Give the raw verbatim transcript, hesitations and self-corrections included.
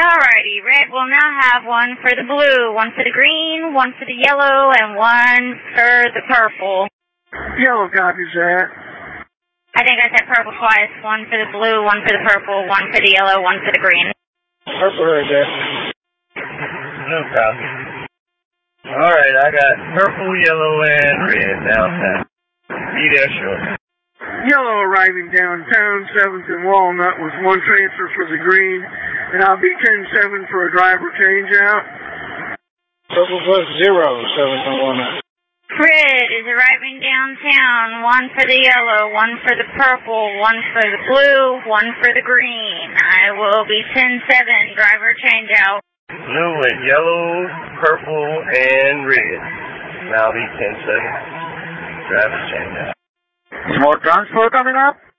Alrighty, red will now have one for the blue, one for the green, one for the yellow, and one for the purple. Yellow copies that. I think I said purple twice. One for the blue, one for the purple, one for the yellow, one for the green. Purple right there. No copy. Alright, I got purple, yellow, and red downtown. Be there shortly. Yellow arriving downtown, seventh and Walnut with one transfer for the green, and I'll be ten seven for a driver change out. Purple plus zero, seventh and Walnut. Red is arriving downtown, one for the yellow, one for the purple, one for the blue, one for the green. I will be ten seven, driver change out. Blue with yellow, purple, and red. Now be ten seven. Driver change out. Some more transport coming up?